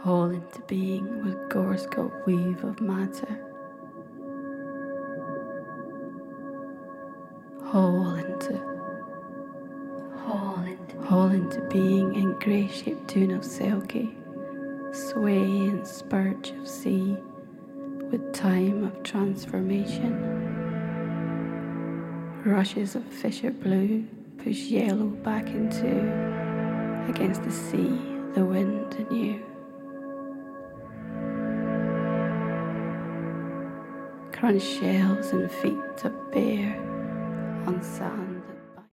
whole into being with gore-sculpt weave of matter, whole into being in grey-shaped tune of silky, sway and spurge of sea, with time of transformation. Rushes of fisher blue push yellow back into, against the sea, the wind anew. Crunch shells and feet of bear on sand.